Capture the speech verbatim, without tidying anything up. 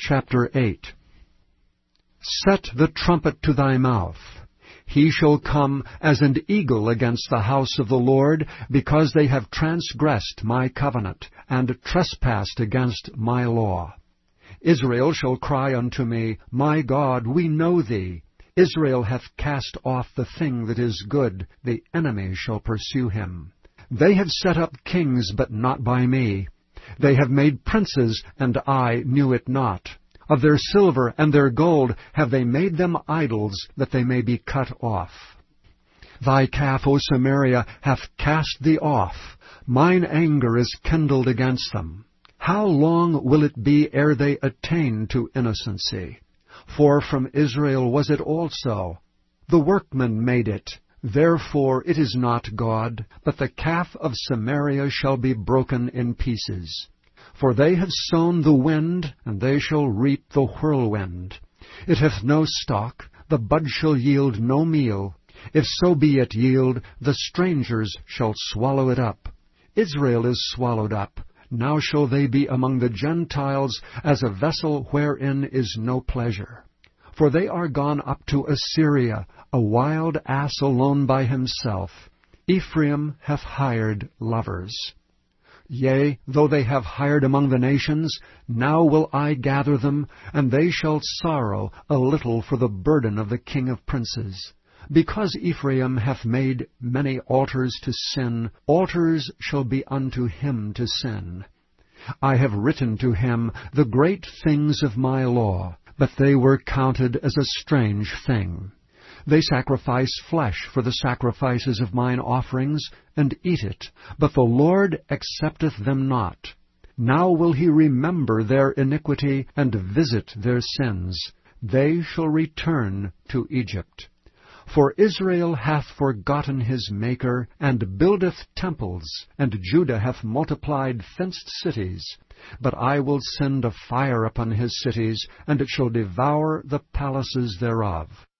Chapter eight. Set the trumpet to thy mouth. He shall come as an eagle against the house of the Lord, because they have transgressed my covenant, and trespassed against my law. Israel shall cry unto me, My God, we know thee. Israel hath cast off the thing that is good, the enemy shall pursue him. They have set up kings, but not by me. They have made princes, and I knew it not. Of their silver and their gold have they made them idols, that they may be cut off. Thy calf, O Samaria, hath cast thee off. Mine anger is kindled against them. How long will it be ere they attain to innocency? For from Israel was it also. The workman made it. Therefore it is not God, but the calf of Samaria shall be broken in pieces. For they have sown the wind, and they shall reap the whirlwind. It hath no stalk, the bud shall yield no meal. If so be it yield, the strangers shall swallow it up. Israel is swallowed up. Now shall they be among the Gentiles as a vessel wherein is no pleasure. For they are gone up to Assyria, a wild ass alone by himself. Ephraim hath hired lovers. Yea, though they have hired among the nations, now will I gather them, and they shall sorrow a little for the burden of the king of princes. Because Ephraim hath made many altars to sin, altars shall be unto him to sin. I have written to him the great things of my law, but they were counted as a strange thing. They sacrifice flesh for the sacrifices of mine offerings, and eat it, but the Lord accepteth them not. Now will he remember their iniquity, and visit their sins. They shall return to Egypt. For Israel hath forgotten his Maker, and buildeth temples, and Judah hath multiplied fenced cities. But I will send a fire upon his cities, and it shall devour the palaces thereof.